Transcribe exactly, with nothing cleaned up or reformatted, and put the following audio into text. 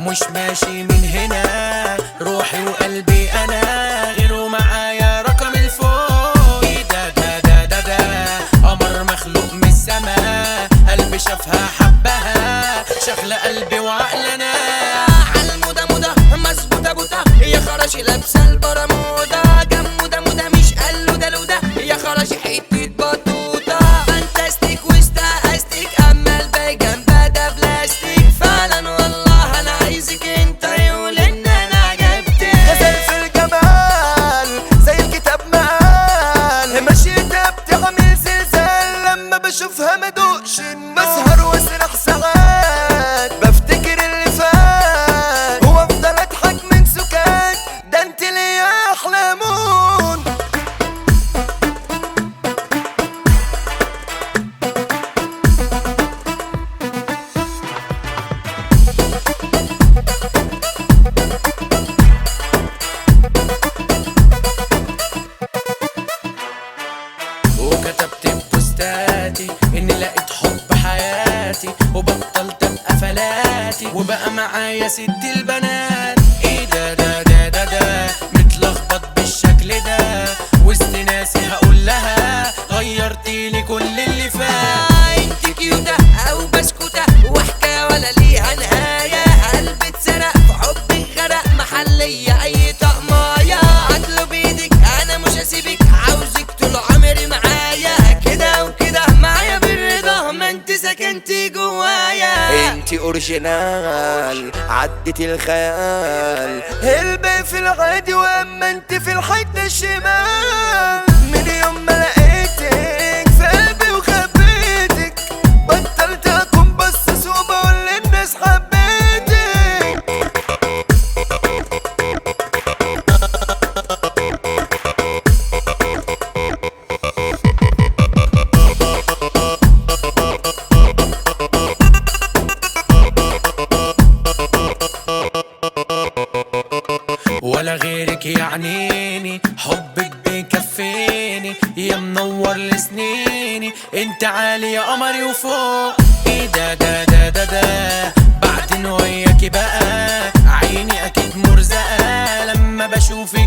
ومش ماشي من هنا، روحي وقلبي انا غيره معايا رقم الفوق. ايه ده ده ده ده ده قمر مخلوق من السما، قلبي شافها حبها شغلة قلبي وعقلنا. عالموضة موضة مظبوطة بوطة، يا خراشي لابسة البرمودا، جمودة موضة مش قلودة لودة، يا خراشي حتة بطوطة. فانتاستيك واستاستيك، اما الباقي جنبها ده بلاستيك. فعلا والله انا عايزك انت يقول ان انا عجبتك. غزل في الجمال زي الكتاب مقال، مشيتها بتعمل زلزال لما بشوفها مدوقش النوم. بسهر واسرح ساعات بفتكر اللي فات، وافضل اضحك من سكات، ده انت ليا احلى مون. وكتبت ببوستاتي اني لقيت حب حياتي، وبطلت ابقى فلاتي وبقى معايا ست البنات. ايه ده ده ده ده ده متلخبط بالشكل ده، وسط ناسي هقول لها غيرتيلي كل اللي فات. انت كيوتة او بسكوتة، وحكاية ولا ليها نهاية، قلبي اتسرق في حبك غرق، محلية اي طقماية. عدلو بايدك انا مش هسيبك، عاوزك طول عمري معايا، كده وكده معايا بالرضا، ما انت سكنتي جوايا. انتي اوريجينال عدت الخيال، الباقي في العادي واما انت في الحته الشمال. من يوم ما لقيتك في قلبي وخبيتك، بطلت اكون بصص وبقول للناس حبيتك. ولا غيرك يعنيني، حبك بيكفيني يا منور لسنيني، انت عالي يا قمري وفوق. ايه ده ده ده ده ده بعدين وياكي بقى، عيني اكيد مرزقة لما بشوفك